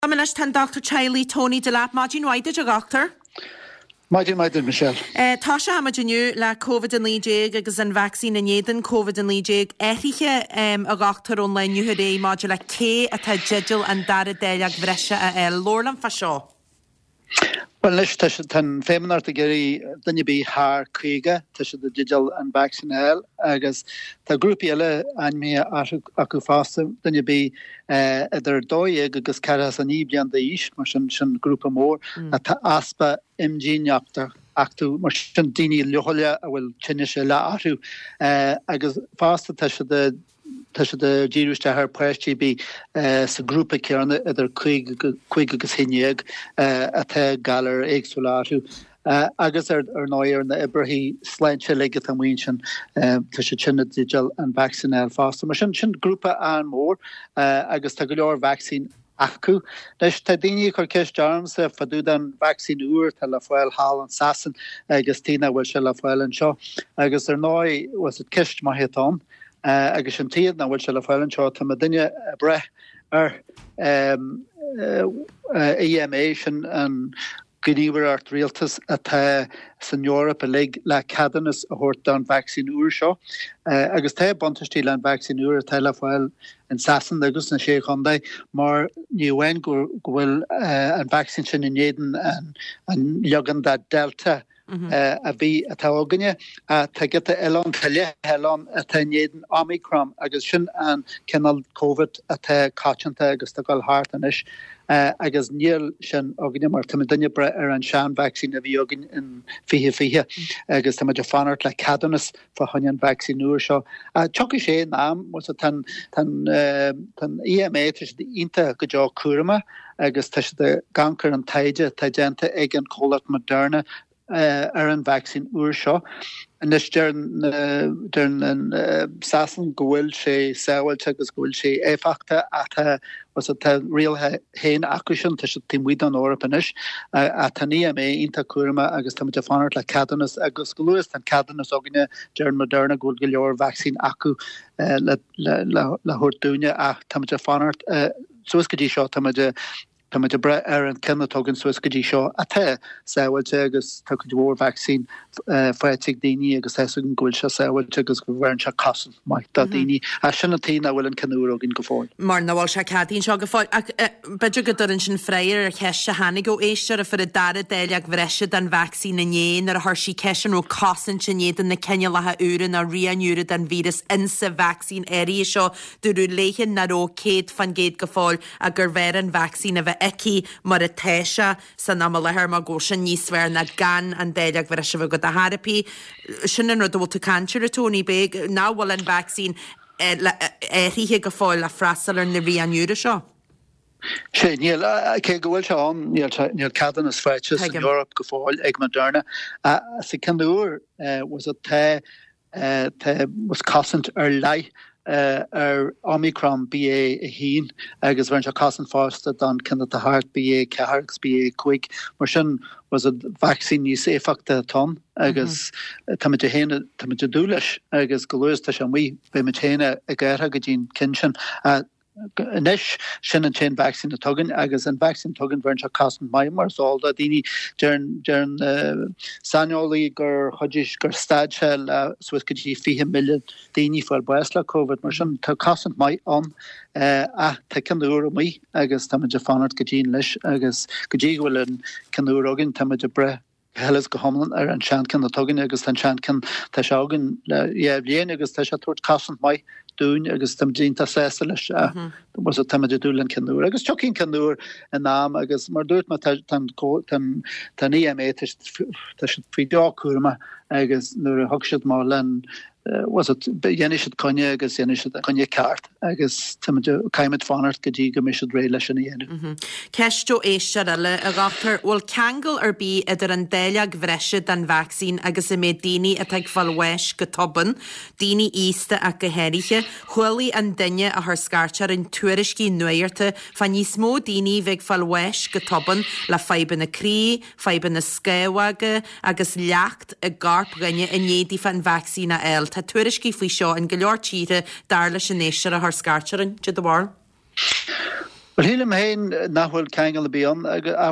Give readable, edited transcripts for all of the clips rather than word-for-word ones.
Amlas tan Dr. Charlie Tony Delap Martin White a doctor. Martin Michelle. Tasha Hamajinu la COVID and League agus an vaccine and Yeden COVID and League Ethiche a doctor online you today modula K at a jiggle and data delag Vresha Lorlan Fashaw. Well, let's touch on feminine to Gary, then you be haar Kriega, touch the digital and vaccine hell, I guess the group yellow and me aku faster, then you be their doye, because Caras and Ebian the Ish, Martian group of more at Aspa MG Yapter. Actu Martian Dini Loholia will finish a la atu, I guess faster touch the Jewish to her pressure be a group of care other quick hinyeg at a galler exulatu. Agus noyer na Ibrahim slanche legat and winchen to chinna digital and vaccine faster. Machine group and more agus tagular vaccine Aku. There's Tadini Korkesh Jarms for do then vaccine Telefoil Hall and Sasson Agustina will shall Lafoil and Shaw. Agus Noy was it Kish Mahiton. Agus an tíad na bhfuil se le fáileann seo tá duine breth ar EMA sin an gníomhar art rialtas atá san Eorpa le cadanas a thuirt don vaccine uair seo. Agus tá buntaistí le an vaccine uair atá le fáil an Sasson agus na sé chundaid mar níhain go bhfuil an vaccine sin in éidean an leagan da Delta a bhí a táganne a tá gita elan taile helan a tá néan Omicron agus sin an cenal COVID a tá cáitinta agus tá gáil háart anis agus níl sin aganne mar tá duine bre ar an sean vaccine a bhí agin in fihe agus tá maidir fanart le cadanas fa hain vaccine uair seo. Tucha sé nám was tan EMA tis the inta go deá cuarama agus tá de gankar an taidente ag an cholat Moderna ar an vaccine uair seo. And this during Sasson gohfuil sé saoilte agus gohfuil sé éfachta at was it real hain acusin tá timhuiid an Eorpanis at an EMA inta cuarama agus tá muidir fanart le cadanas agus go luas an cadanas aginine during Moderna gohfuil go leor vaccine acu le thuirtúine ach tá muidir fanart suas go dtí seo tá muidir bre ar an cennatógan suas go dtí seo a the saoilte agus tá go bhór vaccine foiitigh daoine agus an ghfuil se saoilte agus go bhhain se casan mai tá daoine a sinna tína bhfuil an cenúr agin go fáil. Mar na bhil se cadín seo go fáil beidir go dorann sin fréir ar cheiste hanig ó éistear a fur a dara déileag bhreise den vaccine na néan ar a thuirsí ceisian ó casan sin néan na cenne lethe úran a rianúra den vírus insa vaccine éí seo dúrú léchan na ró céad fan géad go fáil a gur bhéir an vaccine a bheith eki mar a teisha san am lehar mar goshan nísver na gan an déileag bhreise bh go a harapi sin an rudó to cancer a Tony Big ná bhfuil an vaccine éirithe go fáil le freastal ar na rianúra seo. Sé níl cé go bhfuil se an níl cadanas freites in Europe go fáil ag Moderna sa cenúr was a was cosint ar lei ar Omicron BA a hín agus bhain se casan fásta don cinna a hart BA cehargus BA cuig mar sin was a vaccine níos éfachta ton agus táidir héine táidir dúlais agus go luas tá an mí be me chéine a gcéirtha go dtín cinsin Nish sin an chain vaccine tuggin agus an vaccine tuggin bhain se casan mai mar sáilda daoine during sanolaí gur chuidir gur staidse le suas go dtí 20 milliún daoine fáil buas le COVID mar sin tá casan mai an tá cenúr mí agus táidir fanart go dtín leis agus go dtí bhfuil an cenúr agin táidir bre Hellas go homlan ar an seancin a tuggin agus an seancin tá se agin le bblion agus tá se tuairt casan mai dún agus tam dínta sésta leis was a tamide dúlan cenúr agus tucinn cenúr an nám agus mar dúirt me tan EMA tá si fao dácúrma agus nuair a thugsiad má len was it dhéanaisiid conne agus dhéanaisiid conne ceart agus caiimiid fanart go dtí go misisiid ré leis an dhéanú. Ceistú éiste eile a gachtar bhfuil ceangal ar bí idir an déileag bhreise den vaccín agus i mé daoine a teag fallhais go toban, daoine ísta a go héirithe, chualaí an duine a th scartear in tuairiscí nuairte fan níos mó daoine bheith fallhais go toban le feiban na crí, feiban na scéhaige agus leacht a garp rinne in néadí fan vaccín a el. Tá tuairiscí faoi seo an go leor tíre dar leis an éisiar a th scartearin de bhar. Well, hílim hain nachhfuil ceangal bíon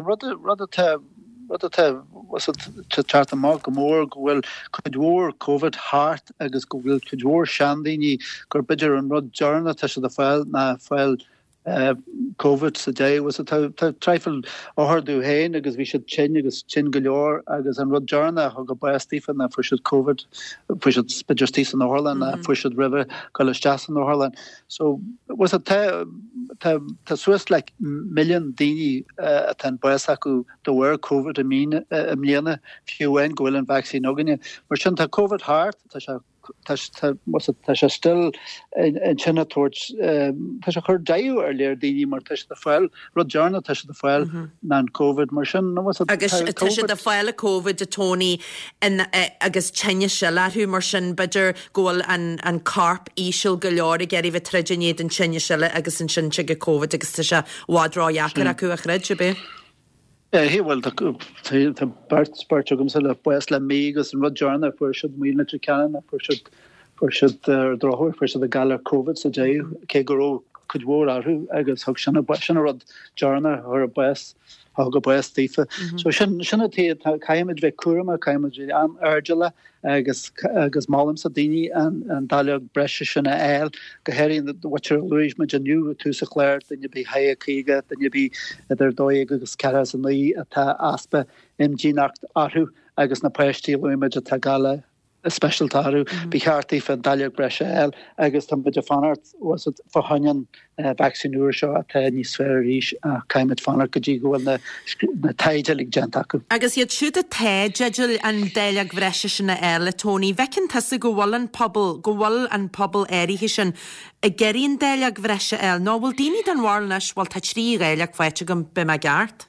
rud was it chart amach gomór gohfuil chudhór COVID hart agus gohfuil chudhór seandaoine gur beidir an rud dearna tá se de fáil na fáil COVID sa dé was treifil áthardú hain agus bhí siad chin agus chin go leor agus an rud dearna thug go baistífa na fuisiid COVID fuisiid beidirtí an Orlan na fuisiid river go le steas an Orlan. So was it tá suas like million daoine tan buas acu do bhfuir COVID a mbliana fiúhain gohfuil an vaccine aganine mar sin tá COVID hart tá se still in China towards tá se chur daú léir daoine mar tá se de fáil rud dearna tá se de fáil ná COVID mar sin agus tá se de fáil a COVID a tóní agus tenne se leú mar sin beidir ggóil an carp íisiil go leir a geirí bh treidirnéad an tenne seile agus an sin go COVID agus tá se bhádráheachar acu a chreid be. He well the Bart gum se le bues le mégus an rodjarna fu míle Canada fu drohor fu de galar COVID sa dé ke go kudhór ahu agus hog sinna rod jarna or a bues hog a bues tífa. So sinna tí caiimid bheith cuama caiimid an ardjala agus málam sa daoine an dalag breise sinna eil go héirín watir luis me genú tú sa chléir den be haia cíige den be idir dóig agus ceras an lí atá aspa imgénacht arhu agus na peistí luimiid a tagala a special taru be hartí fan dalag breise eil agus tam bid fanart was it for hanyan vaccinúr seo a ní sfér ríis a caiimid fanar go dtí gohfuil na taidelig gentacu. Agus iad siúd a taidegil an déileag bhreise sinna eile tóní vecin tasa gohfuil an pobl éirithe sin a geiríon déileag bhreise eil nó bhfuil daoine den bhharlnes bhil tá trí réileag feite go be me gart?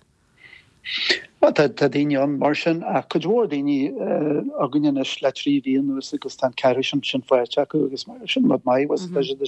Tá daoine an mar sin a chudhór daoine a gine na sletrí bhíon agus tan ceir sin feite acu agus mar sin mod mai was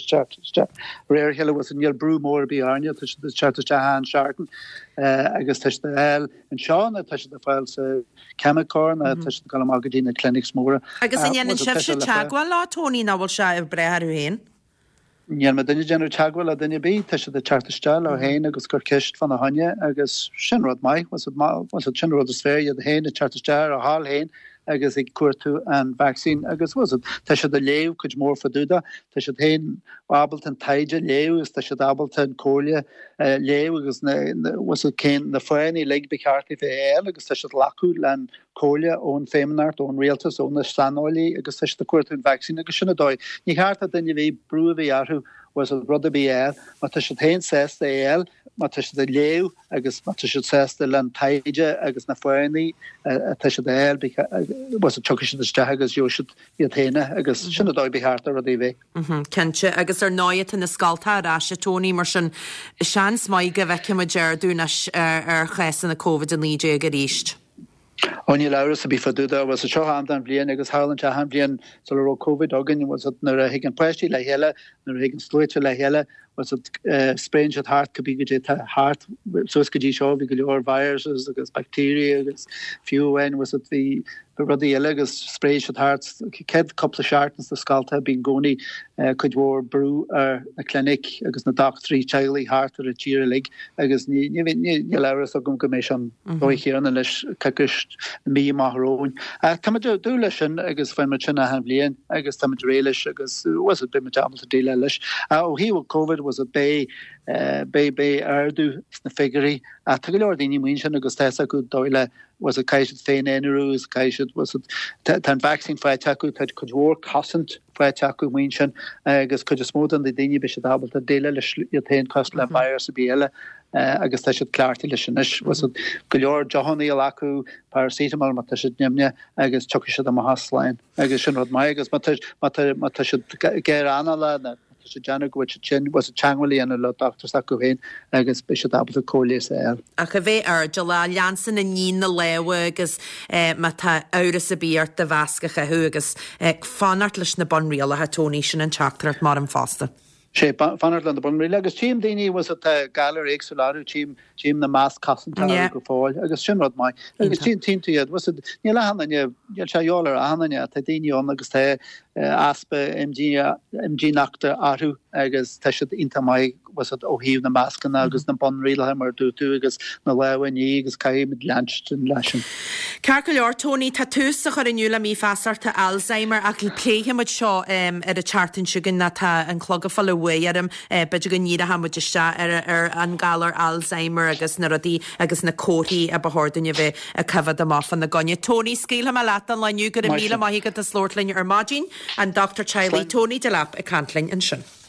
réir heile was an níl brú mór bí airne tá de chat an seaartan agus tá de eil an seán tá de fáil sa chemicán a tá go agadína clinics móra. Agus in dhéanaan sibh se teagháil lá tóní ná bhfuil se a brethú héin. Níl me dunne genú teagháil a dunne bí tá se de chartastal á héin agus gur ceist fan a hanne agus sinrod mai was sinrod a sféir a héin a chartastal a hall héin agus ag cuatú an vaccine agus was tá se de léú chud mór fadúda tá se héin abalt an taide léú is tá se abalt an cólia léú agus was cén na foiinní le becartí fé eil agus tá se lacu len cólia ón féminart ón réaltas ón na stanáilí agus tá se de cuatú an vaccine agus sinna dóid. Ní háart a dunne bhí brú a bhí arthú was a rud a bí eil, má tá se héin sésta eil, má tá se de léú agus má tá se sésta len taide agus na foiinní tá se de eil was a tucha se de agus joisiid iad héine agus sinna dóid beharta a dí bheith. Kense agus ar náiad in na scalta ará se tóní mar sin sean smaige bheice a deirú ar chesan na COVID an líide go ríist. Onní leras a bí fadúda was a seo an blian agus hálan te han blian so ro COVID agin was nar a higan pleistí le heile nar higan stoite le heile was sprain at hart could be hart so go seo vi go leor viruses agus bacteria agus fiúin was it the ruddy agus spray at hart ked couple of shartens the scalta bín goni could war brew a clinic agus na doctorí childy hart or a cheerlig agus ni leras gom commission here an leis kakus mí marón kam do leichen agus fe matna han blian agus tam réiles agus was it be able to deal leis he will COVID was a bay ardu na figurí a tugur daoine muin sin agus teessa go dóile was a caiisiid féin enrús caiisiid was tan vaccine feiteú chuid chudhór cosint feiteú muin sin agus chud smód an daoine be se dabal a déile leis tain cost le virus a béile agus tá siad clartí lei sin was go leor johannaí acu paracetamol má tá siad nemne agus tucha siad am haslein agus sin rud mai agus má tá siad géir anala na Jana chin was a changwali and a lot Dr. Sakuhin agus Bishop Apple Colis air. A bheith ar Jala Jansen a ní na lewa agus mata áras a bíart de vascacha hu agus fanart leis na bonrial a ha Tony sin an chactrat mar an fasta. Sé fanarland bon ri agus team déine was at galer exolaru team na mass cosint go fáil agus sinrod mai agus team was ní le hanne se jóler hanne a déine an agus aspa MG nachta aru agus teisiid intamai was it óhíh na máscan agus na bon riile mar dú agus na lehain agus caiimid leantin leisin. Cear leor Tony tá túsa chuir inniuúla mí feasarta Alzheimer ach pléimiid seo ar a chartan siúgan na tá an clogafal lehuiarm beidir go níad a hamuidiriste ar an galar Alzheimer agus na rodí agus na cóthaí a bethordaine bheith a cyfad am off an na gonne. Tony scéalha me leat an leniu go a míle maithigad a slórtlainn ar mágin an Dr. Chiley Tony de Lap a cantlainn an sin.